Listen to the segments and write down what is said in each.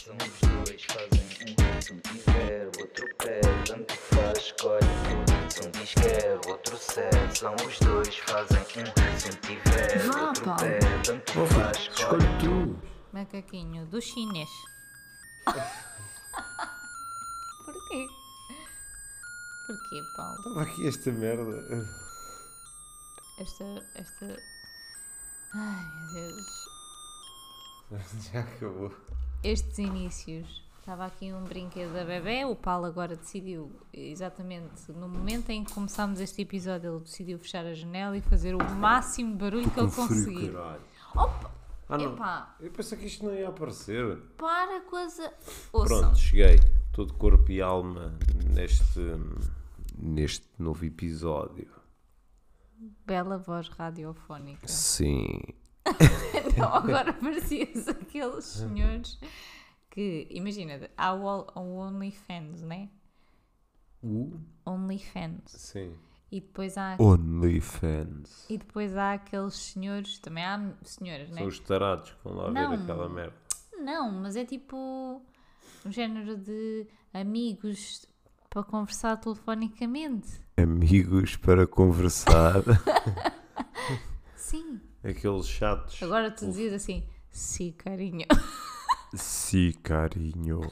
São os dois, fazem um. Se um tiver, o outro pede. Tanto faz, escolhe tudo. Se um diz quer, o outro cede. São os dois, fazem um. Se um tiver, o outro pede. Tanto faz, escolhe tudo. Macaquinho do chinês. Porquê? Porquê, Paulo? Estava aqui esta merda. Esta... Ai, meu Deus. Já acabou. Estes inícios. Estava aqui um brinquedo da bebé. O Paulo agora decidiu, exatamente no momento em que começámos este episódio, ele decidiu fechar a janela e fazer o máximo de barulho que ele conseguir. Opa! Não. Epá, Eu pensei que isto não ia aparecer. para com as... Ouçam. Pronto, cheguei. Todo corpo e alma neste novo episódio. Bela voz radiofónica. Sim. Não, agora parecias aqueles senhores que, imagina, há o OnlyFans, né? OnlyFans. Sim. E depois há OnlyFans. E depois há aqueles senhores, também há senhoras, né? São os tarados que vão lá Não. ver aquela merda. Não, mas é tipo um género de amigos para conversar telefonicamente. Amigos para conversar. Sim. Aqueles chatos. Agora tu dizias assim, sim, carinho. Sim, carinho.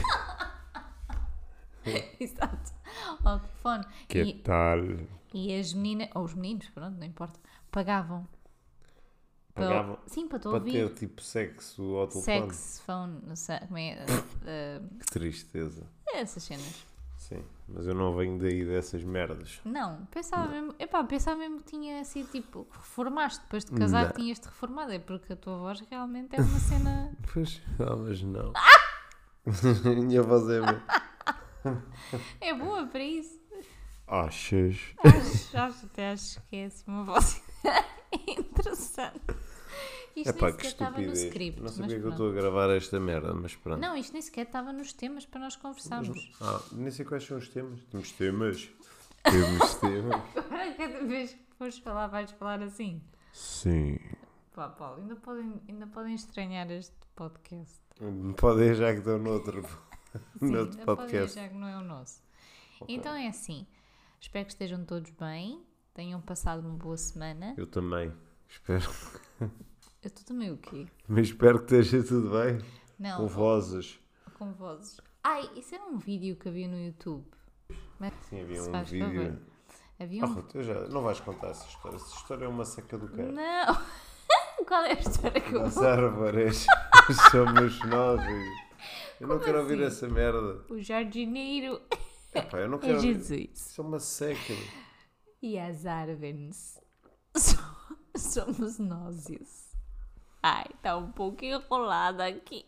Exato. Ao telefone. Que tal? E as meninas, ou os meninos, pronto, não importa, pagavam. Pagavam Sim, para te para ouvir. ter tipo sexo ao telefone. Sex, phone, não sei, como é, Que tristeza. essas cenas. Sim, mas eu não venho daí dessas merdas. Não, pensava mesmo que tinha sido tipo, reformaste depois de casar, Não. que tinhas-te reformado, é porque a tua voz realmente é uma cena... Pois, mas não. Minha voz é mesmo. É boa para isso. Achas? Até acho que é assim uma voz interessante. Isto Epá, nem que sequer estava no estupidez. script. Não mas sabia que eu pronto. estou a gravar esta merda, mas pronto. Não, isto nem sequer estava nos temas para nós conversarmos. Nem sei quais são os temas. Temos temas. Temos temas. Agora, cada vez que fores falar, vais falar assim. Sim. Pá, Paulo, ainda podem estranhar este podcast. Podem já que estão noutro, Sim, noutro ainda podem podcast. achar que não é o nosso. Ok. Então é assim. Espero que estejam todos bem. Tenham passado uma boa semana. Eu também. Espero. Eu estou também o quê? Mas espero que esteja tudo bem. Não. Com vozes. Com vozes. Ai, isso era um vídeo que havia no YouTube. Mas, Sim, havia se um faz vídeo. favor. Havia um... Ruth, não vais contar essa história. Essa história é uma seca do cara. Não! Qual é a história que eu As vou... árvores somos nós. Eu não Como quero ouvir assim? essa merda. O jardineiro Epá, eu não é quero ouvir. Jesus. Isso é uma seca. E as árvores somos nós. Ai, está um pouco enrolado aqui.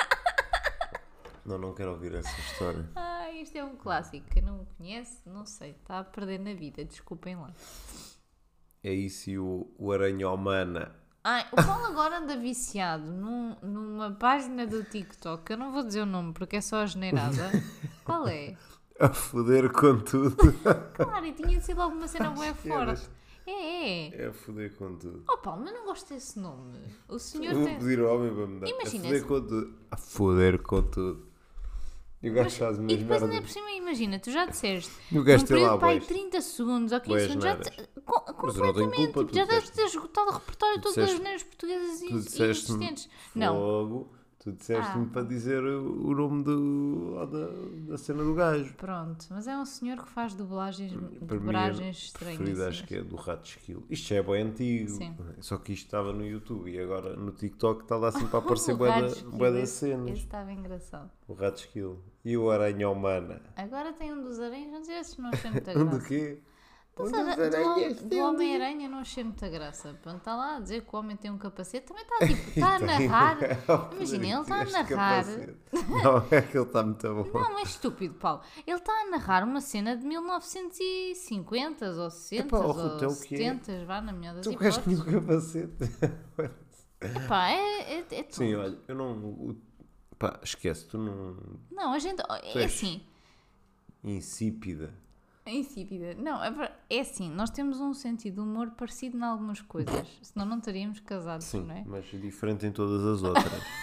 Não quero ouvir essa história. Ai, isto é um clássico. Quem não o conhece, não sei, está a perder na vida. Desculpem lá. É isso e o Aranha Humana. Ai, o Paulo agora anda viciado numa página do TikTok. Eu não vou dizer o nome porque é só a geneirada. Qual é? A foder com tudo. Claro, e tinha sido alguma cena bué forte. É. É a foder com tudo. Oh Paulo, mas não gosto desse nome. O senhor Vou tem... pedir ao homem para me dar. Imagina A foder se- com tudo. A foder com tudo. E o gajo faz E umas depois ainda por merdas. cima, imagina, tu já disseste E o gajo num tem lá período para aí bués. 30 segundos ou 15 Bués segundos, já neiras. te, Mas eu não tenho completamente, culpa, tipo, tu já deves disseste. ter esgotado o repertório Tu todo das disseste- geneiras portuguesas Tu disseste-me existentes. Não, fogo. Tu disseste-me Ah. para dizer o nome da cena do gajo. pronto, mas é um senhor que faz dublagens Para mim, estranhas. preferido acho que é do Rato Esquilo. Isto já é bem antigo. Sim. Só que isto estava no YouTube e agora no TikTok está lá assim para aparecer O bué Rato da- Esquilo, bué das esse cenas. estava engraçado. O Rato Esquilo. E o Aranha Humana. Agora tem um dos aranhas, mas esses não achei muita Um graça. do quê? Do, Um dos aranhas. do Homem-Aranha não achei muita graça. Pronto, está lá a dizer que o homem tem um capacete. Também está tipo, está a narrar. Imagina, ele está a Este narrar. capacete. Não, é que ele está muito bom. Não, é estúpido, Paulo. Ele está a narrar uma cena de 1950 ou 60 Epá, oh, ou Ruth, é o quê? 70, vá na melhor das Tu gajo tinha hipóteses. um capacete. Epá, é tudo. Sim, olha, eu não. Pá, esquece, tu não. Não, a gente. Tu É és assim. insípida. É insípida. Não, é assim. Nós temos um sentido de humor parecido em algumas coisas. Senão não estaríamos casados, Sim, não é? mas diferente em todas as outras.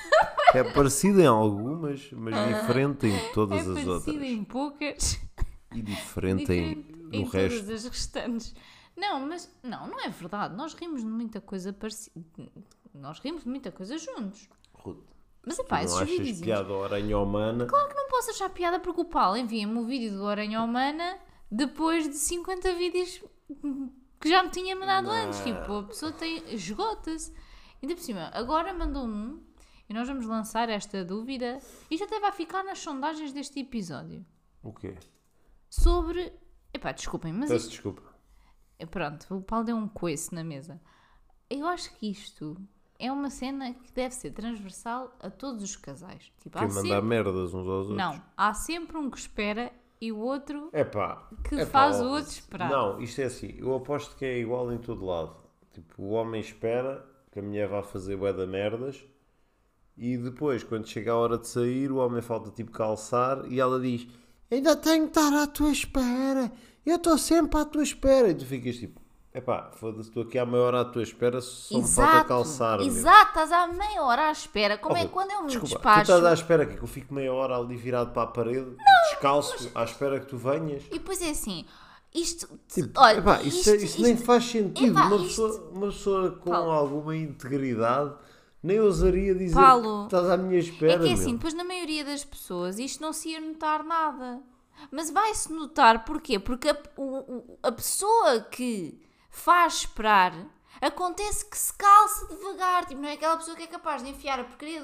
É parecido em algumas, mas diferente em todas as outras. É parecido em poucas. E diferente Diferente no resto. todas as restantes. Não, mas não é verdade. Nós rimos de muita coisa parecida. Nós rimos de muita coisa juntos. Ruth, Mas tu epá, não esses achas videozinhos. piada ao Aranha Humana? Claro que não posso achar piada porque o Paulo envia-me o vídeo do Aranha Humana depois de 50 vídeos que já me tinha mandado antes. Tipo, a pessoa esgota-se. Ainda por cima, agora mandou um e nós vamos lançar esta dúvida. Isto até vai ficar nas sondagens deste episódio. O quê? Sobre. Epá, desculpem, mas Peço desculpa. pronto, o Paulo deu um coice na mesa. Eu acho que isto é uma cena que deve ser transversal a todos os casais. Tipo, Quem mandar merdas uns aos outros? Não, há sempre um que espera e o outro Epá, que faz o outro esperar. Não, isto é assim, eu aposto que é igual em todo lado. Tipo, o homem espera que a mulher vá fazer bué da merdas e depois, quando chega a hora de sair, o homem falta tipo calçar e ela diz: ainda tenho que estar à tua espera, eu estou sempre à tua espera. E tu ficas tipo: epá, foda-se, estou aqui há meia hora à tua espera, só me falta calçar. Exato, estás há meia hora à espera. Como é que quando eu me desculpa, despacho... tu estás à espera que eu fico meia hora ali virado para a parede, descalço, à espera que tu venhas? E depois é assim, isto... Tipo, olha, epá, isso nem faz sentido. Epá, Uma pessoa com Paulo. alguma integridade nem ousaria dizer Paulo, que estás à minha espera. é que é meu. assim, depois na maioria das pessoas isto não se ia notar nada. Mas vai-se notar porquê? Porque a pessoa que faz esperar, acontece que se calça devagar. Tipo, não é aquela pessoa que é capaz de enfiar a porcaria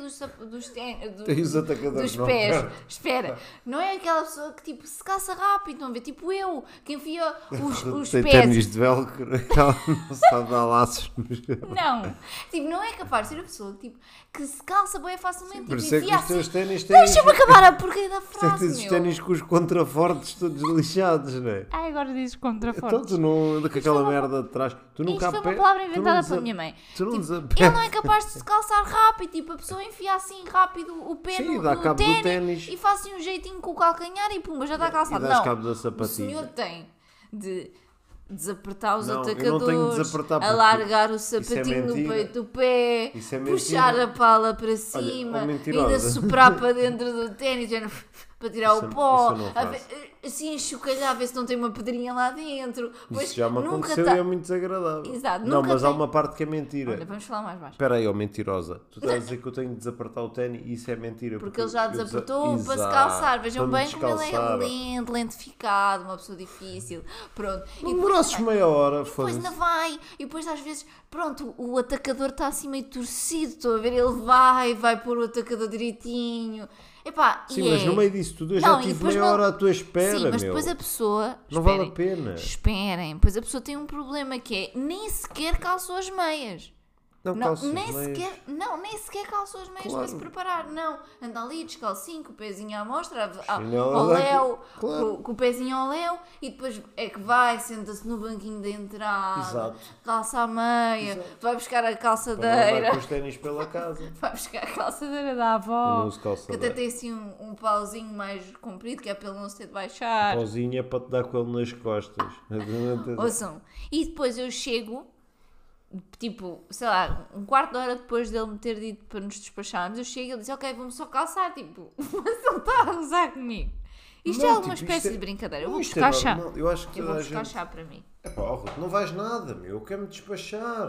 Tem os atacadores dos no pés. pé. Espera, não é aquela pessoa que tipo se calça rápido, estão a ver? Tipo eu, que enfia os Tem pés. ténis de velcro, ela não sabe dar laços nos Não, tipo, não é capaz de ser a pessoa tipo, que se calça bem facilmente. Por Tipo, isso é que enfia os teus assim. ténis têm. Deixa-me acabar a porcaria da Por isso é que frase, tens os meu. ténis com os contrafortes todos lixados, não é? Ai, agora dizes contraforte. Então tu não com aquela foi uma- merda de trás. Tu nunca Isto foi a pé- uma palavra tu não inventada desa- pela minha mãe. Tu não Tipo, desapegas. ele não é capaz de se calçar rápido. Tipo, a pessoa enfia assim rápido o pé Sim, no, dá no cabo do ténis ténis. e faz assim um jeitinho com o calcanhar e pumba, já está calçado. dás Não, cabo da o sapatilha. senhor tem de desapertar os Não, eu não tenho de atacadores, desapertar porque alargar o isso é sapatinho no mentira. peito do pé, Isso é puxar mentira. a pala para cima, ó mentirosa. ainda soprar para dentro do ténis para tirar Isso- o pó, isso eu não a faço. assim enxucalhar, a ver se não tem uma pedrinha lá dentro. Pois Isso já me nunca aconteceu tá- e é muito desagradável. Exato, Não, nunca mas há tem- uma parte que é mentira. Olha, vamos falar mais baixo. Espera aí, ó mentirosa. Tu estás a dizer que eu tenho de desapertar o ténis e isso é mentira. Porque ele já eu desapertou para se Exato, calçar. Vejam para me bem como ele é descalçar. lento, lentificado, uma pessoa difícil. Pronto. Não E demorasses depois- meia hora, Depois foda-se. ainda vai, e depois às vezes, pronto, o atacador está assim meio torcido, estou a ver, ele vai pôr o atacador direitinho. Epá, Sim, e mas é- no meio disso tudo eu Não, já e tive depois meia não- hora à tua espera, Sim, mas meu. depois a pessoa. Não vale a Esperem, pena. Esperem, depois a pessoa tem um problema que é nem sequer calçou as meias. Não, Não, calças, nem meias. sequer calçou as meias Claro. para se preparar, não. Anda ali descalcinho, com o pezinho à mostra, Chinela ao daqui, léu, claro. com o pezinho ao léu, e depois é que vai, senta-se no banquinho da entrada, Exato. calça a meia, Exato. vai buscar a Para não andar calçadeira, com os ténis pela casa. vai buscar a calçadeira da Eu avó, não uso que até calçadeira. tem assim um pauzinho mais comprido, que é para ele não se ter de baixar. Pauzinho é para te dar com ele nas costas. Ouçam, e depois eu chego, tipo, sei lá, um quarto de hora depois dele me ter dito para nos despacharmos, eu chego e ele diz, ok, vamos só calçar, tipo, mas ele está a gozar comigo. Isto Não, é alguma tipo, espécie isto é- de brincadeira. Eu Não, vou isto é buscar chá. normal. Eu acho que Eu vou toda a buscar gente... chá para mim. Epá, ó Ruth, não vais nada, meu. Eu quero-me despachar.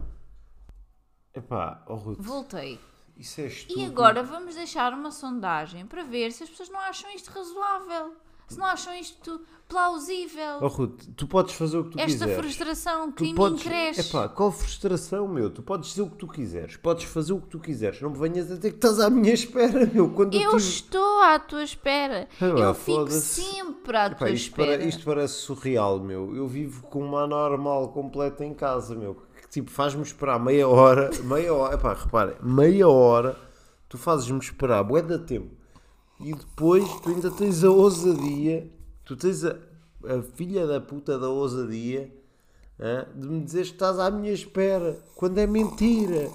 Epá, ó Ruth, Voltei. isso é estúpido. E agora vamos deixar uma sondagem para ver se as pessoas não acham isto razoável. Se não acham isto plausível. Ó Ruth, tu podes fazer o que tu Esta quiseres. frustração que Tu em mim podes... cresce. Epá, qual frustração, meu? Tu podes dizer o que tu quiseres. Podes fazer o que tu quiseres. Não me venhas a dizer que estás à minha espera, meu. Quando Eu tive... estou à tua espera. Ah, Eu fico foda-se. sempre à Epá, tua espera. isto parece surreal, meu. Eu vivo com uma anormal completa em casa, meu. Que tipo, faz-me esperar meia hora. Epá, reparem, meia hora. Tu fazes-me esperar bué da tempo. E depois tu ainda tens a ousadia. Tu tens a filha da puta da ousadia de me dizer que estás à minha espera. Quando é mentira.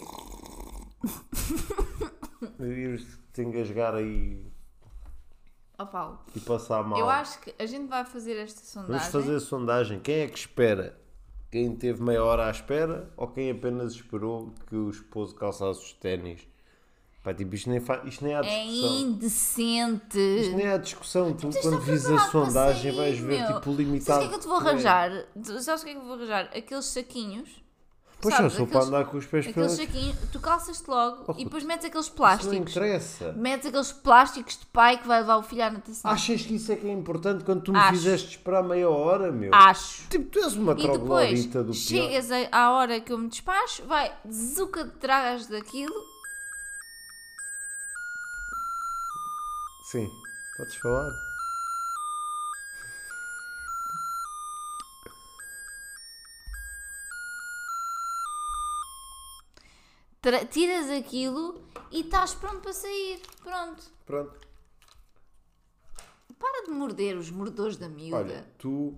Eu ia-te engasgar aí Ó Paulo, e passar mal. eu acho que a gente vai fazer esta sondagem. Vamos fazer a sondagem. Quem é que espera? Quem teve meia hora à espera ou quem apenas esperou que o esposo calçasse os ténis? Pá, tipo, isto nem há É discussão. indecente. Isto nem há discussão. Tu, Tens quando de vis a preparar para sondagem, sair, vais ver, meu. tipo, o limitado. Sabes o que é que eu te vou arranjar? Sabes o que é que eu vou arranjar? Aqueles saquinhos. Pois só Sabes, sou para andar com os pés aqueles pelos... saquinhos, tu calças-te logo Oh, e depois metes aqueles Isso não plásticos. interessa. Metes aqueles plásticos de pai que vai levar o filho à natação. Achas que isso é que é importante quando tu me Acho. fizeste esperar meia hora, meu? Acho. Tipo, tu és uma E depois troglodita do pior. chegas à hora que eu me despacho, vai zuca de trás daquilo. Sim, podes falar. Tiras aquilo e estás pronto para sair. Pronto. Pronto. Para de morder os mordores da miúda. Olha, tu...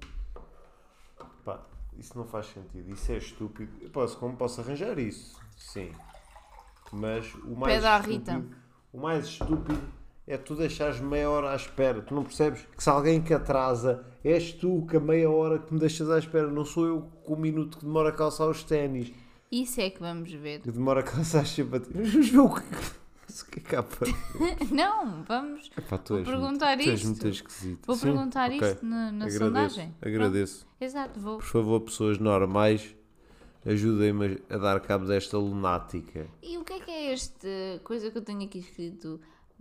Pá, isso não faz sentido. Isso é estúpido. Eu posso arranjar isso? Sim. Mas o mais Pede à estúpido... Rita. O mais estúpido é tu deixares meia hora à espera. Tu não percebes que se alguém que atrasa, és tu que a meia hora que me deixas à espera. Não sou eu com o minuto que demora a calçar os ténis. Isso é que vamos ver. Que demora a calçar as sapatilhas. Vamos ver o que é que há para... Não, vamos. Epá, Vou perguntar tu és isto. muito esquisito. Vou Sim? perguntar Ok. isto na Agradeço, sondagem. agradeço. Pronto. Exato, vou. Por favor, pessoas normais, ajudem-me a dar cabo desta lunática. E o que é esta coisa que eu tenho aqui escrito?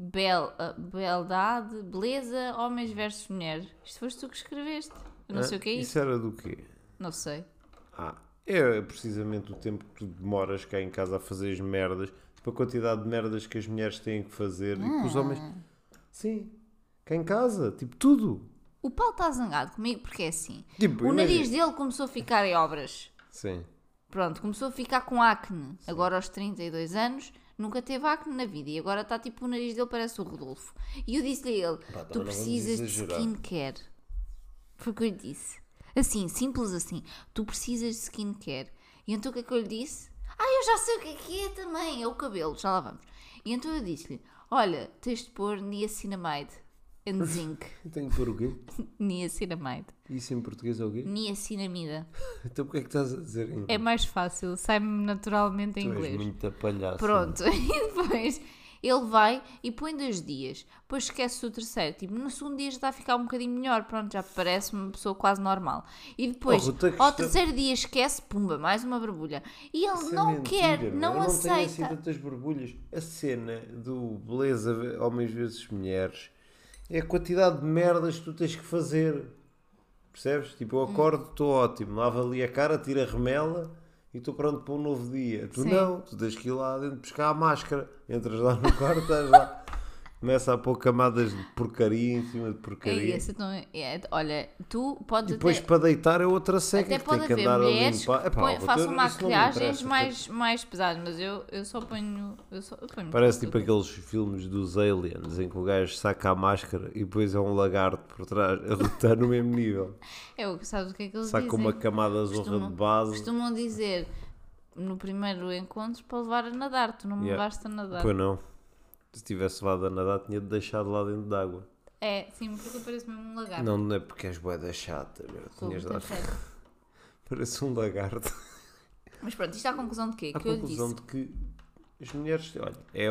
Beldade, beleza, homens versus mulheres. Isto foste tu que escreveste. Eu não sei o que é isso. Isso era do quê? Não sei. É precisamente o tempo que tu demoras cá em casa a fazer as merdas, tipo a quantidade de merdas que as mulheres têm que fazer e que os homens... Sim, cá em casa, tipo tudo. O Paulo está zangado comigo porque é assim. Tipo, O imagina- nariz dele começou a ficar em obras. Sim. Pronto, começou a ficar com acne. Agora aos 32 anos, nunca teve acne na vida. E agora está tipo, o nariz dele parece o Rodolfo. E eu disse-lhe a ele, Pá, também tu não vamos precisas de exagerar. skincare. Foi o que eu lhe disse. Assim, simples assim. Tu precisas de skincare. E então o que é que eu lhe disse? Eu já sei o que é também. É o cabelo, já lá vamos. E então eu disse-lhe, olha, tens de pôr niacinamide and zinc. Tenho que pôr o quê? Niacinamide. Isso em português é o quê? Niacinamida. Então porque é que estás a dizer em É mais fácil, sai-me naturalmente em Tu és inglês. muito palhaço. Pronto, e depois ele vai e põe 2 dias, depois esquece o terceiro, tipo, no segundo dia já está a ficar um bocadinho melhor, pronto, já parece uma pessoa quase normal. E depois, Oh, Ruta, que ao isto é- terceiro dia esquece, pumba, mais uma borbulha. E ele Isso é não mentira, quer, meu. não Eu não tenho assim aceita. tantas borbulhas. A cena do beleza homens vezes mulheres é a quantidade de merdas que tu tens que fazer. Percebes? Tipo, eu acordo, estou ótimo, lavo ali a cara, tiro a remela e estou pronto para um novo dia. Tu Sim. não, tu tens que ir lá dentro buscar a máscara. Entras lá no quarto, estás lá. Começa a pôr camadas de porcaria em cima de porcaria. Olha, tu podes E depois até... para deitar é outra seca Até que pode tem que haver andar a mulheres limpar. que Epá, façam isso não me maquilhagens interessa. mais pesadas, mas eu só ponho. Eu ponho Parece tudo. tipo aqueles filmes dos aliens em que o gajo saca a máscara e depois é um lagarto por trás a rotar no mesmo nível. Sabes o que é que eles Saca dizem? uma camada zorra de base. Costumam dizer no primeiro encontro para levar a nadar, tu não me Yeah. levaste a nadar. Pois não. Se tivesse levado a nadar, tinha-te deixado lá dentro d'água. É, sim, porque eu pareço mesmo um lagarto. Não é porque és bué da chata, meu. Sou Tinhas muito dado... séria. Parece um lagarto. Mas pronto, isto é a conclusão de quê? A Que eu lhe conclusão disse. de que as mulheres, olha, é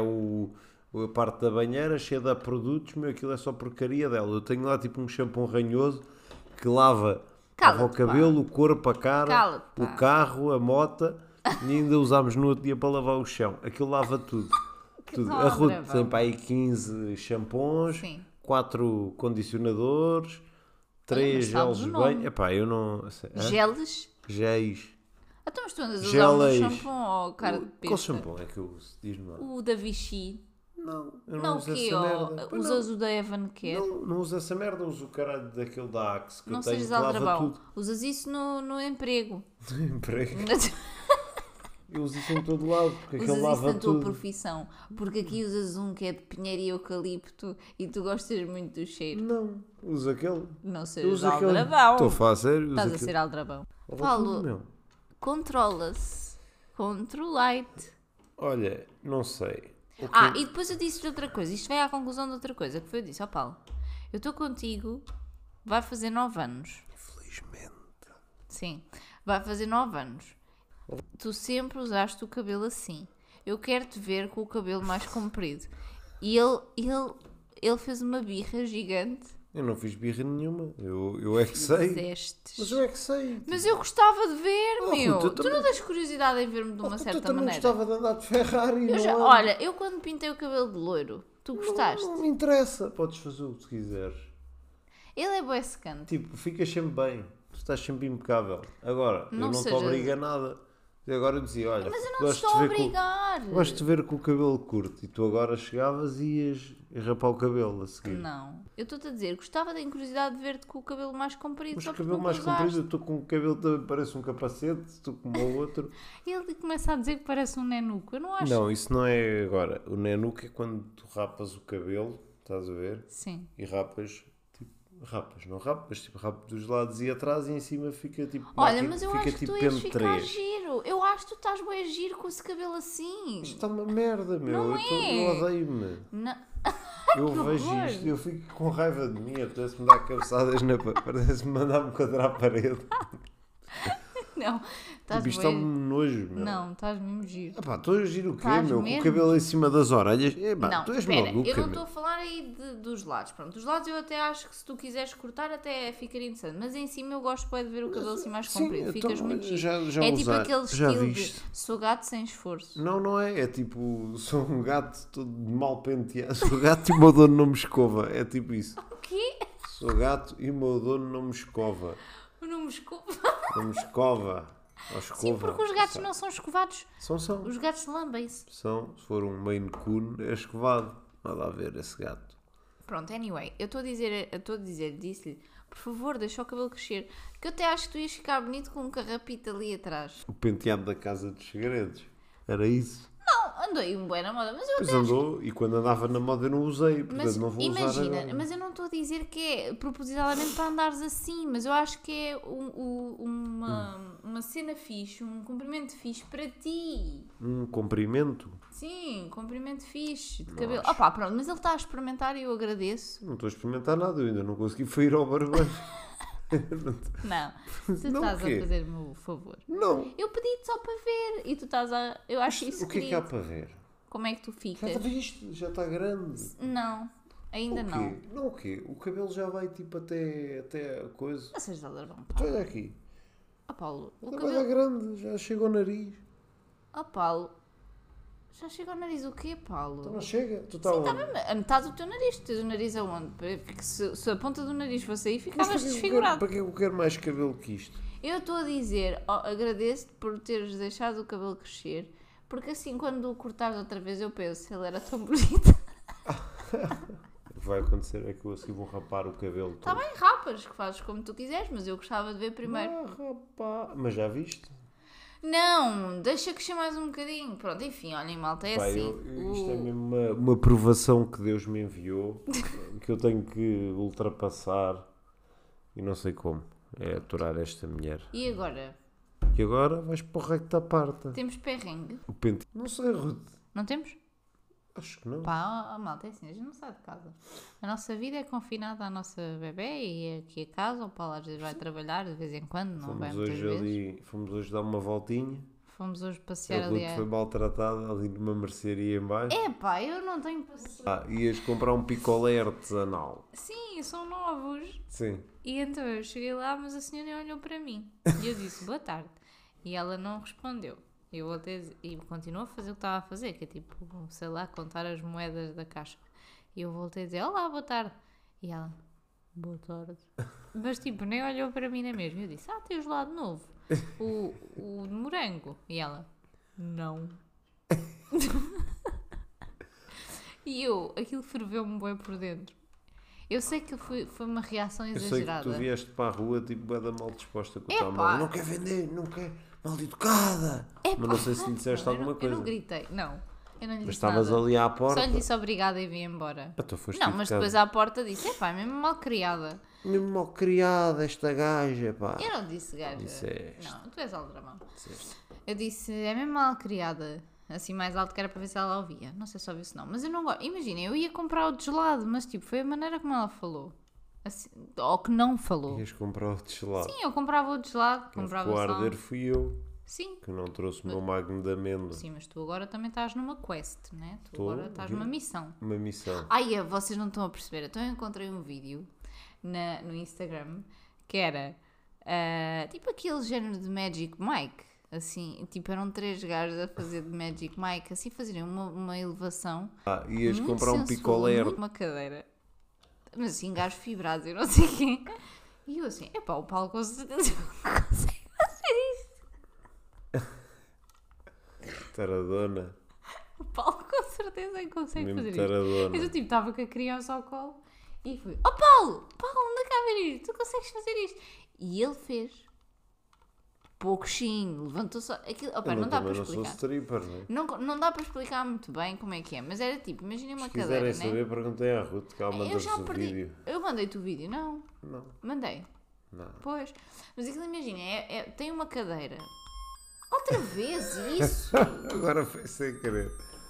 a parte da banheira cheia de produtos, meu, aquilo é só porcaria dela. Eu tenho lá tipo um shampoo ranhoso que lava o cabelo, o corpo, a cara, Cala-te, pá. o carro, a mota e ainda usámos no outro dia para lavar o chão. Aquilo lava tudo. Tudo. A Ruth aldrabão. tem para aí 15 shampoos, Sim. 4 condicionadores, 3 mas sabes gelos o de nome. banho. Epá, eu não sei. Hã? Geles? Géis. Então, mas tu andas a usar Geléis. um shampoo ou cara de Qual peixe? shampoo é que eu uso? Diz-me lá. O da Vichy. Não, eu não, Não, o uso quê? essa merda. Pois Usas o da Evan Care? não uso essa merda, uso o caralho daquele da Axe que Não eu tenho sejas que lava aldrabão. tudo. Usas isso no emprego. Emprego. Eu uso isso em todo lado, porque aquele Usas isso lava na tua tudo. profissão. Porque aqui usas um que é de pinheiro e eucalipto e tu gostas muito do cheiro. Não, uso aquele. Não Eu sejas uso aquele. aldrabão. Estou a falar sério, uso Estás a aquele. ser aldrabão. Lava Paulo, tudo, meu. controla-se. Controlite. Olha, não sei. O que- E depois eu disse-lhe outra coisa. Isto veio à conclusão de outra coisa. Que foi, eu disse, ó Paulo, eu estou contigo, vai fazer 9 anos. Infelizmente. Sim, vai fazer 9 anos. Tu sempre usaste o cabelo assim. eu quero-te ver com o cabelo mais comprido. E ele fez uma birra gigante. Eu não fiz birra nenhuma. Eu é que sei. Fizestes. Mas eu é que sei. Mas eu gostava de ver, Oh, meu. Ruth, eu Tu também- não tens curiosidade em ver-me de uma Eu certa também maneira. gostava de andar de Ferrari. Eu não já- ando. olha, eu quando pintei o cabelo de loiro, tu gostaste? Não me interessa. Podes fazer o que tu quiseres. Ele é bué secante. Tipo, ficas sempre bem. Tu estás sempre impecável. Agora, Não eu não te seja- obrigo a nada. E agora eu dizia, olha, Mas eu não te gosto estou a de ver obrigar. gosto de ver com o cabelo curto. E tu agora chegavas e ias rapar o cabelo a seguir. Não. Eu estou-te a dizer, gostava da curiosidade de ver-te com o cabelo mais comprido. Mas só o porque cabelo nunca mais usaste. comprido, eu estou com o cabelo também parece um capacete, tu como o outro. Ele começa a dizer que parece um nenuco. Eu não acho. Não, isso não é agora. O nenuco é quando tu rapas o cabelo, estás a ver? Sim. E rapas, tipo, não rapas, tipo, rapas dos lados e atrás e em cima fica tipo. Olha, máquina- mas eu fica acho que tipo tu ias ficar PM3. giro. Eu acho que tu estás bem giro com esse cabelo assim. Isto está uma merda, meu. Não é. Eu odeio-me. Não. Eu Que vejo horror. isto, eu fico com raiva de mim, apetece-me dar cabeçadas na parece-me mandar-me contra a parede. Não. Estás Tipo, isto está bem. um nojo, meu. Não, estás mesmo giro. Epá, estou a giro o quê, Estás meu? Com mesmo? o cabelo em cima das orelhas? Epá, Não, tu és espera, maluca, eu não meu. estou a falar aí dos lados. Pronto, dos lados eu até acho que se tu quiseres cortar até ficaria interessante. Mas em cima eu gosto bué de ver o cabelo assim mais Sim, comprido. então, Ficas muito giro. já É tipo usei, aquele já estilo viste. de sou gato sem esforço. Não, não é. É tipo, sou um gato todo mal penteado. Sou gato e o meu dono não me escova. É tipo isso. O quê? Sou gato e o meu dono não me escova. Não me escova. Não me escova. Ou escova. Sim, porque os gatos sabe? não são escovados. São. Os gatos lambem-se. São. Se for um Maine Coon, é escovado. Nada a ver esse gato. Pronto, anyway, eu estou a dizer, disse-lhe, por favor, deixa o cabelo crescer. Que eu até acho que tu ias ficar bonito com um carrapito ali atrás. O penteado da Casa dos Segredos. Era isso. Não, andei um bué na moda, mas eu Pois até acho andou e quando andava na moda eu não usei. Portanto Mas não vou usar imagina, agora. mas eu não estou a dizer que é propositadamente para andares assim, mas eu acho que é uma cena fixe, um comprimento fixe para ti. Um comprimento? Sim, comprimento fixe de cabelo. Opá, pronto, mas ele está a experimentar e eu agradeço. Não estou a experimentar nada, eu ainda não consegui foi ir ao barbeiro. Não, tu Não, estás o quê? a fazer-me o favor. Não. Eu pedi-te só para ver e tu estás a. Eu acho isso O que é que há querido. para ver? Como é que tu Já ficas? está visto? Já está grande. Não, ainda O quê? não. Não o quê? O cabelo já vai tipo até a coisa. Não sejas aldrabão. Olha aqui. Ó Paulo, o Já cabelo. vai grande, já chega ao nariz. Ó Paulo, já chega ao nariz o quê, Paulo? Então não chega. Tu está Sim, onde? tá bem, a metade do teu nariz, tu tens o nariz aonde? Porque se a ponta do nariz fosse aí, Mas ficavas para que eu quero- desfigurado. para que eu quero mais cabelo que isto? Eu estou a dizer, ó, agradeço-te por teres deixado o cabelo crescer, porque assim quando o cortares outra vez eu penso, ele era tão bonito. O que vai acontecer é que eu assim vou rapar o cabelo todo. Está bem, rapas, que fazes como tu quiseres, mas eu gostava de ver primeiro. Rapaz. Mas já viste? Não, deixa crescer mais um bocadinho. Pronto, enfim, olhem, malta, é Pá, assim. isto é mesmo uma provação que Deus me enviou, que eu tenho que ultrapassar e não sei como. É aturar esta mulher. E agora? E agora vais para o recto da parta. Temos perrengue? O pente. Não sei, Ruth. Não temos? Acho que não. Pá, ó, malta, é assim, a gente não sai de casa. A nossa vida é confinada à nossa bebê e é aqui a casa. O Paulo às vezes vai trabalhar, de vez em quando, não vai muitas vezes. Fomos hoje dar uma voltinha. Fomos hoje A passear Ruth ali. foi maltratada ali numa mercearia em baixo. Epá, eu não tenho paciência. Ias comprar um picolé artesanal. Sim, são novos. Sim. E então eu cheguei lá, mas a senhora olhou para mim. E eu disse, boa tarde. E ela não respondeu. Eu voltei a dizer, e continuou a fazer o que estava a fazer, que é tipo, sei lá, contar as moedas da caixa. E eu voltei a dizer, olá, boa tarde. E ela, boa tarde. Mas tipo, nem olhou para mim na mesma. Eu disse, tem o gelado novo. O de morango. E ela, não. E eu, aquilo ferveu-me bem por dentro. Eu sei que foi uma reação Eu sei que exagerada. tu vieste para a rua tipo bada mal disposta com o Epá. telemóvel. Não quer vender, não quer. Mal educada. Epá, Mas não sei se lhe disseste não, alguma Eu coisa. não gritei, não. Eu não lhe Mas disse estavas nada. ali à porta. Só lhe disse obrigada e vim embora. Tu foste Não, mas educada. depois à porta disse, é mesmo mal criada. Mesmo mal criada esta gaja, pá. Eu não disse gaja. Disseste. Não, tu és aldrabão. Disseste. Eu disse, é mesmo mal criada. Assim mais alto que era para ver se ela ouvia. Não sei se ouviu se não. Mas eu não gosto. Imagina, eu ia comprar o de gelado, mas tipo, foi a maneira como ela falou. Assim, ou que não falou. Ias comprar o gelado. Sim, eu comprava o de gelado. Mas Comprava com o só. arder fui eu. Sim. Que não trouxe o meu magno de amêndoa. Sim, mas tu agora também estás numa quest, né? Tu Tô, agora estás numa missão. Uma missão. Ai, vocês não estão a perceber. Então eu encontrei um vídeo no Instagram que era tipo aquele género de Magic Mike. Assim, tipo, eram 3 gajos a fazer de Magic Mike, assim fazerem uma elevação. Ias muito comprar um sensual, picolé. muito uma cadeira. Mas assim, gajos fibrados, eu não sei quem. E eu assim, o Paulo com certeza consegue fazer isto. Taradona. O Paulo com certeza que consegue Mesmo fazer isto. taradona. Eu tipo, estava com a criança ao colo e fui, Paulo, anda cá ver isto, tu consegues fazer isto. E ele fez. Pouquinho, levantou só. Aquilo, Eu não dá para também não sou explicar. stripper, né? Não dá para explicar muito bem como é que é, mas era tipo, imaginem uma Se quiserem cadeira, né? saber, perguntei à Ruth, que ela Eu mandou-vos já o perdi. vídeo. Eu mandei-te o vídeo, não? Não, Mandei. não. Pois. Mas aquilo, imagina, tem uma cadeira. Outra vez isso? Agora foi sem querer.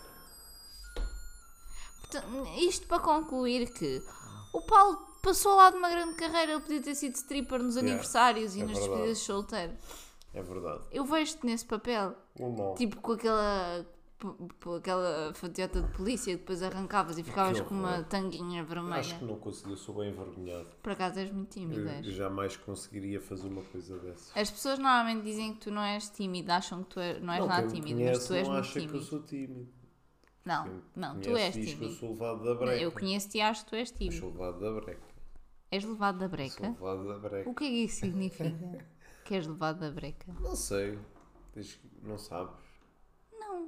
Portanto, isto para concluir que o Paulo passou lá de uma grande carreira, ele podia ter sido stripper nos aniversários e nas verdade. despedidas de solteiro. É verdade. Eu vejo-te nesse papel, Ou não. tipo com aquela fatiota de polícia, depois arrancavas e ficavas com uma tanguinha vermelha. Acho que não consegui, eu sou bem envergonhado. Por acaso és muito tímido, Eu és. jamais conseguiria fazer uma coisa dessas. As pessoas normalmente dizem que tu não és tímido, acham que tu não és nada quem me tímido, mas tu és não muito acha que eu tímido. sou tímido. Não, Quem não, me tu conhece és diz que eu tímido. sou levado da breca. Eu conheço-te e acho que tu és Eu tímido. sou levado da breca. És levado da Sou breca? levado da breca. O que é que isso significa? Que és levado da breca? Não sei. Não sabes. Não.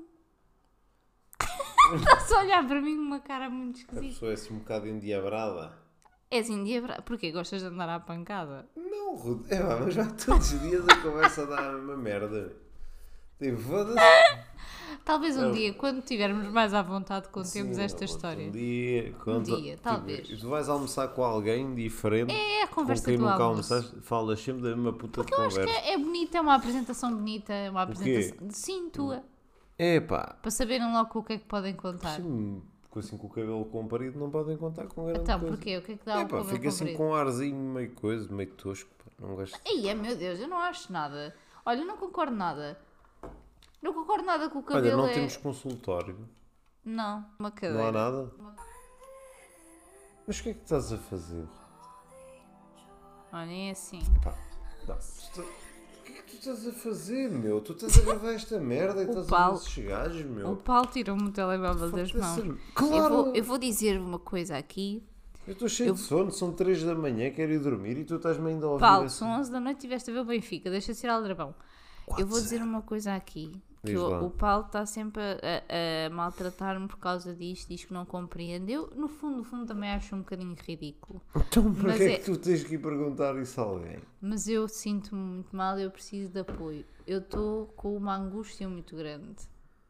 Estás a olhar para mim com uma cara muito A esquisita. pessoa é assim um bocado endiabrada. És indiabrado. Porquê? Gostas de andar à pancada? Não, Ruth. Mas já todos os dias a conversa dá uma merda. Tipo, foda-se. Talvez um dia, quando estivermos mais à vontade, contemos Sim, esta Ruth, história. Um dia, dia, talvez. Tu vais almoçar com alguém diferente. É a conversa com quem do nunca almoço. almoçaste, falas sempre da mesma puta de Eu acho que conversa. é bonita, é uma apresentação bonita, é uma quê? apresentação. Sim, tua. Epá, Para saberem logo com o que é que podem contar. assim, com o cabelo comprido não podem contar com grande Então, coisa. porquê? O que é que dá o Epá, cabelo fica assim comprido? com um arzinho meio coisa, meio tosco. Pá, não gosto. Ei, meu Deus, eu não acho nada. Olha, eu não concordo nada. Não concordo nada com o cabelo. Olha, não temos consultório. Não, uma Não cadeira. há nada. Mas o que é que estás a fazer? Olha, é assim. Pá, não, o que é que tu estás a fazer, meu? Tu estás a gravar esta merda e estás a Paulo- ver esses gajos, O meu. Paulo tirou-me o telemóvel das Foda-se. mãos. Claro! Eu vou dizer uma coisa aqui. Eu estou cheio de sono, são 3 da manhã, quero ir dormir e tu estás-me ainda a ouvir Paulo, assim. são 11 da noite e estiveste a ver o Benfica. Deixa de ser aldrabão. Eu vou dizer uma coisa aqui. Que Diz lá. o Paulo está sempre a maltratar-me por causa disto. Diz que não compreende. Eu, no fundo, também acho um bocadinho ridículo. Então para Mas que é é- que tu tens que ir perguntar isso a alguém? Mas eu sinto-me muito mal e eu preciso de apoio. Eu estou com uma angústia muito grande.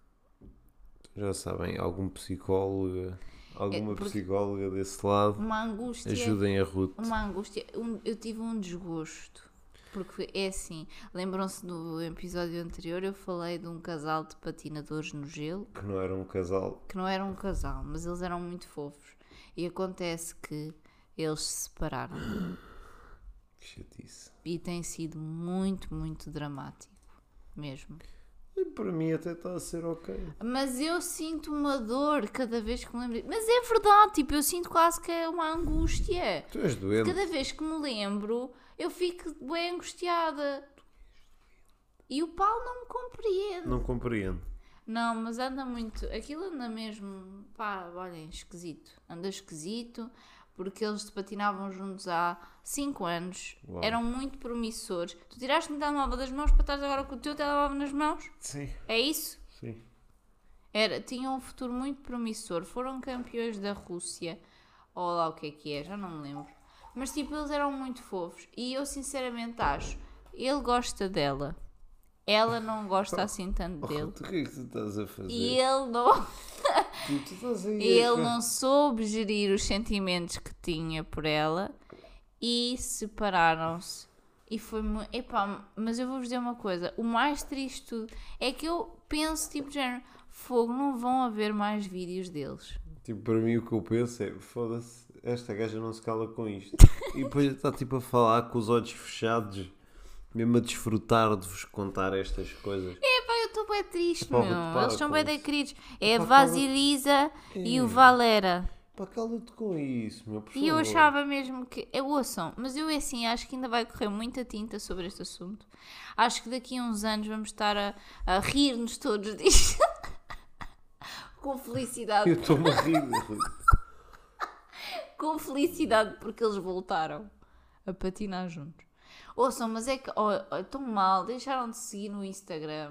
Já sabem, alguma psicóloga porque- psicóloga desse lado, Uma angústia. ajudem a Ruth. Uma angústia. Eu tive um desgosto. Porque é assim, lembram-se do episódio anterior, eu falei de um casal de patinadores no gelo, Que não era um casal. que não era um casal, mas eles eram muito fofos. E acontece que eles se separaram. Que chatice. E tem sido muito, muito dramático. Mesmo. E para mim até está a ser ok. Mas eu sinto uma dor cada vez que me lembro. Mas é verdade, tipo, eu sinto quase que é uma angústia. Tu és doente. Cada vez que me lembro, eu fico bem angustiada. E o Paulo não me compreende. Não compreendo. Não, mas anda muito. Aquilo anda mesmo. Pá, olhem, esquisito. Anda esquisito. Porque eles patinavam juntos há 5 anos. Uau. Eram muito promissores. Tu tiraste-me o telemóvel das mãos para estar agora com o teu telemóvel nas mãos? Sim. É isso? Sim. Tinham um futuro muito promissor. Foram campeões da Rússia. Ou lá o que é, já não me lembro. Mas tipo, eles eram muito fofos. E eu sinceramente acho, ele gosta dela. Ela não gosta assim tanto dele. O que é que tu estás a fazer? E ele não, Tu estás aí ele não soube gerir os sentimentos que tinha por ela. E separaram-se. E foi muito... Epá, mas eu vou-vos dizer uma coisa. O mais triste de tudo é que eu penso, tipo, de género, fogo, não vão haver mais vídeos deles. Tipo, para mim o que eu penso é, foda-se, esta gaja não se cala com isto. E depois está tipo a falar com os olhos fechados mesmo a desfrutar de vos contar estas coisas. Epá, eu estou bem triste, Epá, meu. vou-te parar Eles são com bem isso. queridos. É a Epá, Vasilisa e o Valera. Pá, cala-te com isso, meu, por E eu favor. achava mesmo que... ouçam, mas eu assim, acho que ainda vai correr muita tinta sobre este assunto. Acho que daqui a uns anos vamos estar a rir-nos todos disto. Com felicidade. Eu estou-me a rir. Com felicidade porque eles voltaram a patinar juntos. Ouçam, mas é que tão mal, deixaram de seguir no Instagram.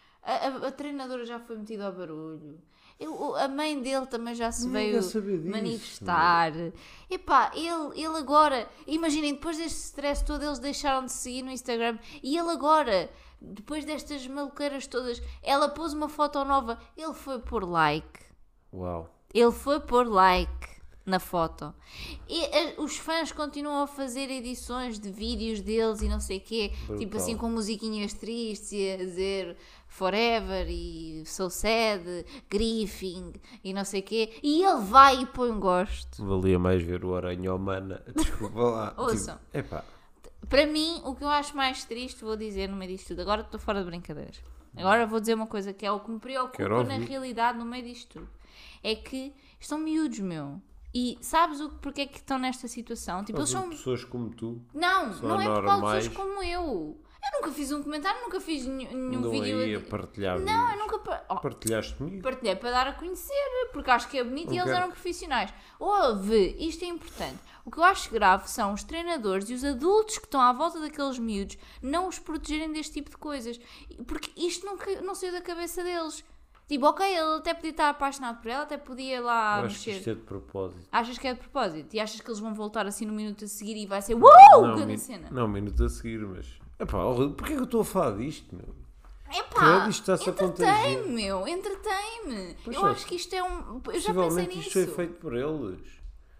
A treinadora já foi metida ao barulho. A mãe dele também já se Ninguém veio quer saber disso, manifestar. Epá, ele agora, imaginem, depois deste stress todo, eles deixaram de seguir no Instagram. E ele agora, depois destas maluqueiras todas, ela pôs uma foto nova, ele foi pôr like. Uau. Ele foi pôr like na foto. E os fãs continuam a fazer edições de vídeos deles e não sei o quê. Brutal. Tipo assim com musiquinhas tristes e a dizer Forever e So Sad, Griefing e não sei o quê. E ele vai e põe um gosto. Valia mais ver o Aranha Humana. Desculpa lá. Ouçam. Tipo, epá. Para mim, o que eu acho mais triste, vou dizer no meio disto tudo. Agora estou fora de brincadeiras. Agora vou dizer uma coisa que é o que me preocupa Quero na ouvir. realidade no meio disto tudo. É que estão miúdos, meu. E sabes porque é que estão nesta situação? Tipo, eles são... Pessoas como tu. Não, são não é por causa de anormais. pessoas como eu. Eu nunca fiz um comentário, nunca fiz nenhum Andam vídeo. aí a partilhar Não, eu vídeos. nunca... Partilhaste comigo? Partilhei para dar a conhecer, porque acho que é bonito Não e eles quero. eram profissionais. Ouve, isto é importante. O que eu acho grave são os treinadores e os adultos que estão à volta daqueles miúdos não os protegerem deste tipo de coisas. Porque isto não saiu da cabeça deles. Tipo, ok, ele até podia estar apaixonado por ela, até podia lá Eu acho que mexer. isto é de propósito. Achas que é de propósito? E achas que eles vão voltar assim no minuto a seguir e vai ser grande cena? Não, um minuto a seguir, mas... Epá, porquê que eu estou a falar disto, meu? Epá, Credo, isto está-se a entretém-me, meu, entretém-me. Pois Eu só, acho que isto é um... Eu já pensei Possivelmente nisso. isto foi feito por eles.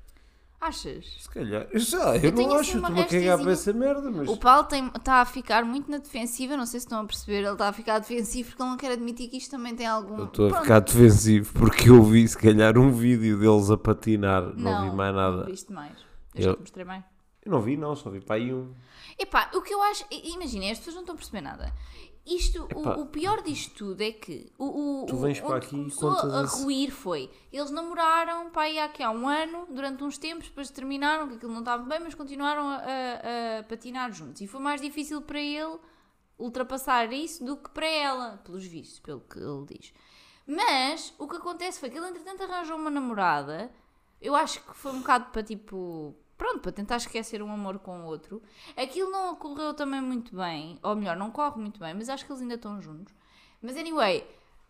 Achas? Se calhar. Eu sei lá, eu tenho não assim acho. uma Estou-me a cagar para restezinha. essa merda, mas... O Paulo está a ficar muito na defensiva, não sei se estão a perceber, ele está a ficar defensivo porque ele não quer admitir que isto também tem algum... Eu estou a Pronto. ficar defensivo porque eu vi, se calhar, um vídeo deles a patinar. Não vi mais Não nada. viste mais. Eu- Já te mostrei mais. Eu não vi, não, só vi para aí um. Epá, o que eu acho... Imaginem, as pessoas não estão a perceber nada. Isto, Epá. o pior disto tudo é que Tu vens para onde aqui e começou contas a assim. ruir foi, eles namoraram para aí há um ano, durante uns tempos, depois terminaram, que aquilo não estava bem, mas continuaram a patinar juntos. E foi mais difícil para ele ultrapassar isso do que para ela, pelos vistos, pelo que ele diz. Mas, o que acontece foi que ele, entretanto, arranjou uma namorada, eu acho que foi um bocado para, tipo... Pronto, para tentar esquecer um amor com o outro. Aquilo não ocorreu também muito bem. Ou melhor, não corre muito bem. Mas acho que eles ainda estão juntos. Mas anyway.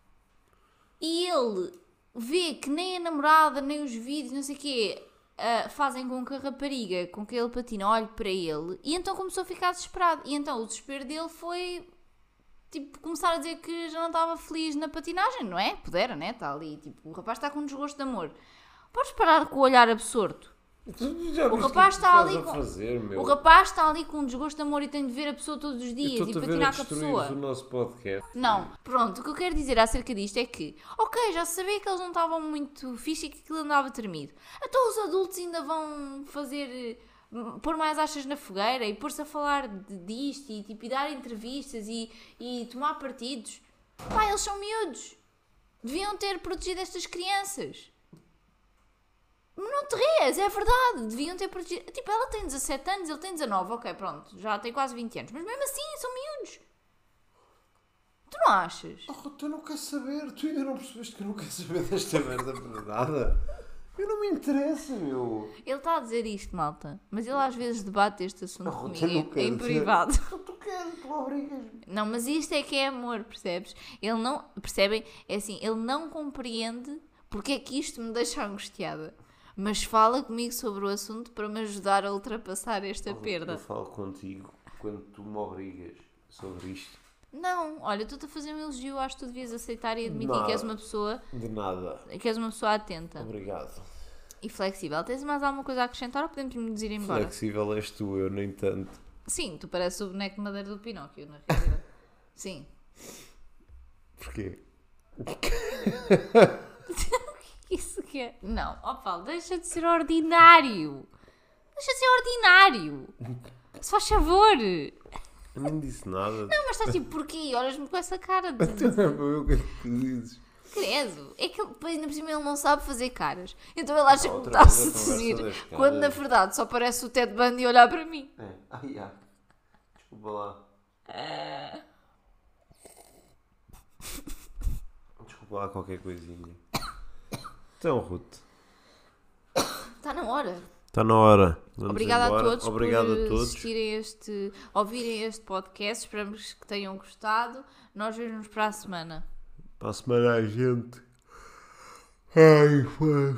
E ele vê que nem a namorada, nem os vídeos, não sei o quê, fazem com que a rapariga com que ele patina olhe para ele. E então começou a ficar desesperado. E então o desespero dele foi... Tipo, começar a dizer que já não estava feliz na patinagem, não é? Pudera, né? Está ali. Tipo, o rapaz está com um desgosto de amor. Podes parar com o olhar absorto? O rapaz está ali com... O rapaz está ali com um desgosto de amor e tem de ver a pessoa todos os dias e patinar com a pessoa. o nosso podcast. Não, pronto, o que eu quero dizer acerca disto é que, ok, já sabia que eles não estavam muito fixe e que aquilo andava tremido. Então os adultos ainda vão fazer, pôr mais achas na fogueira e pôr-se a falar disto e, tipo, e dar entrevistas e tomar partidos. Pá, eles são miúdos. Deviam ter protegido estas crianças. Não te rias, é verdade, deviam ter protegido. Tipo, ela tem 17 anos, ele tem 19, ok, pronto, já tem quase 20 anos, mas mesmo assim, são miúdos. Tu não achas? Oh, tu não queres saber, tu ainda não percebeste que eu não quero saber desta merda por nada. Eu não me interessa, meu. Ele está a dizer isto, malta, mas ele às vezes debate este assunto Oh, comigo eu não em quero privado. Tu queres, tu obrigas-me. Não, mas isto é que é amor, percebes? Ele não, percebem? É assim, ele não compreende porque é que isto me deixa angustiada. Mas fala comigo sobre o assunto para me ajudar a ultrapassar esta perda. Eu falo contigo quando tu me obrigas sobre isto. Não, olha, estou-te a fazer um elogio, acho que tu devias aceitar e admitir Nada. que és uma pessoa atenta Obrigado. e flexível. Tens mais alguma coisa a acrescentar ou podemos nos ir embora? Flexível és tu, eu nem tanto. Sim, tu pareces o boneco de madeira do Pinóquio, na realidade. Sim. Porquê? Isso que é... Não, ó Paulo, deixa de ser ordinário. Deixa de ser ordinário. Se faz favor. Eu nem disse nada. Não, mas estás tipo, porquê? Olhas-me com essa cara de... O que é que tu dizes? Credo, é que ele, depois, ainda por cima ele não sabe fazer caras. Então ele acha que me Outra está a vez a conversa seduzir. das caras. Quando na verdade só parece o Ted Bundy olhar para mim. É. Ai, ai. Desculpa lá. Desculpa lá qualquer coisinha. Então, Ruth. Está na hora. Está na hora. Vamos Obrigada embora. a todos Obrigado por a todos. assistirem ouvirem este podcast. Esperamos que tenham gostado. Nós vemos-nos para a semana. Para a semana a gente. Ai, foi.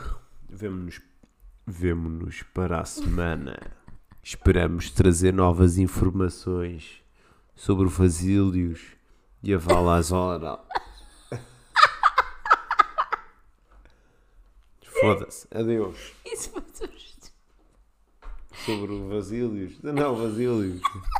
Vemo-nos para a semana. Esperamos trazer novas informações sobre o Vasílios e a Valazora. Foda-se. Adeus. Isso foi susto. Sobre o Vasílios. Não, Vasílios.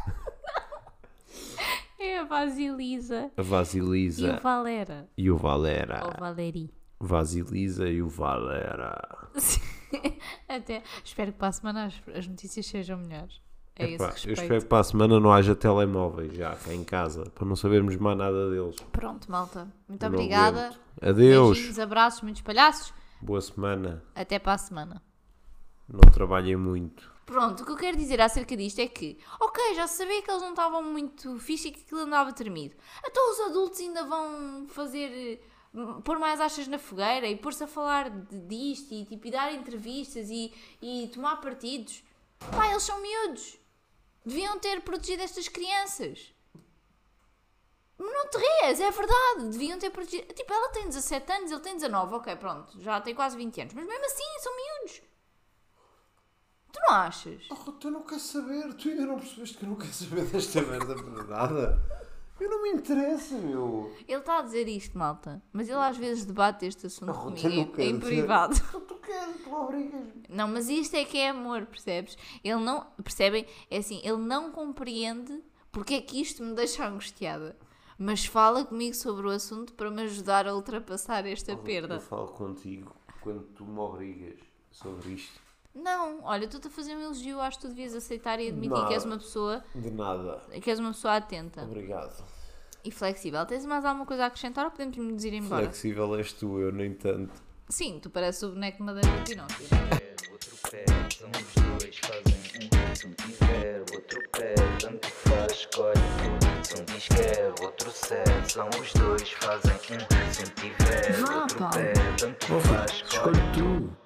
É a Vasilisa. A Vasilisa. E o Valera. E o Valera. Ou Valeri. Vasilisa e o Valera. Até. Espero que para a semana as notícias sejam melhores. É esse Epá, eu respeito. espero que para a semana não haja telemóveis já cá em casa, para não sabermos mais nada deles. Pronto, malta. Muito Eu não obrigada. aguento. Adeus. Beijinhos, abraços, muitos palhaços. Boa semana. Até para a semana. Não trabalhem muito. Pronto, o que eu quero dizer acerca disto é que, ok, já sabia que eles não estavam muito fixe e que aquilo andava tremido. Então os adultos ainda vão pôr mais achas na fogueira e pôr-se a falar disto e, tipo, e dar entrevistas e tomar partidos. Pá, eles são miúdos. Deviam ter protegido estas crianças. Não te rias, é verdade. Deviam ter protegido. Tipo, ela tem 17 anos, ele tem 19. Ok, pronto, já tem quase 20 anos. Mas mesmo assim, são miúdos. Tu não achas? Oh, tu não queres saber. Tu ainda não percebeste que eu não quero saber desta merda por nada. Eu não me interessa, meu. Ele está a dizer isto, malta. Mas ele às vezes debate este assunto Oh, comigo tu não em queres privado. Tu queres, tu obrigas-me. Não, mas isto é que é amor, percebes? Ele não... Percebem? É assim, ele não compreende porque é que isto me deixa angustiada. Mas fala comigo sobre o assunto para me ajudar a ultrapassar esta perda. Eu falo contigo quando tu me obrigas sobre isto. Não, olha, estou-te a fazer um elogio, acho que tu devias aceitar e admitir Nada. que és uma pessoa... De nada. Que és uma pessoa atenta Obrigado. e flexível. Tens mais alguma coisa a acrescentar ou podemos nos ir embora? Flexível és tu, eu nem tanto. Sim, tu pareces o boneco de madeira do Pinóquio. Outro pé, são os dois, fazem um. Se um tiver outro pé, tanto faz, escolhe tudo. Se um diz quer, outro serve, são os dois, fazem um. Se um tiver outro pé, tanto faz, escolhe tu.